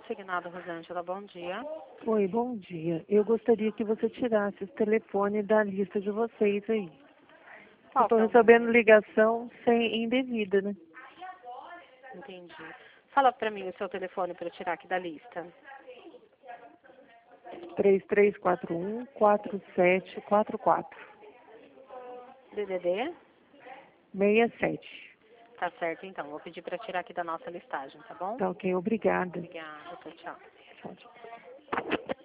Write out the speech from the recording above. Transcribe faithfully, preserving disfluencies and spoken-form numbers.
consignado, Rosângela. Bom dia. Oi, bom dia. Eu gostaria que você tirasse esse telefone da lista de vocês aí. Qual Estou que é o recebendo número? ligação sem indevida, né? Entendi. Fala pra mim o seu telefone para eu tirar aqui da lista. três três quatro um, quatro sete quatro quatro. D D D? seis sete. Tá certo, então. Vou pedir para tirar aqui da nossa listagem, tá bom? Tá ok, obrigada. Obrigada. Tchau, tchau. Tchau, tchau.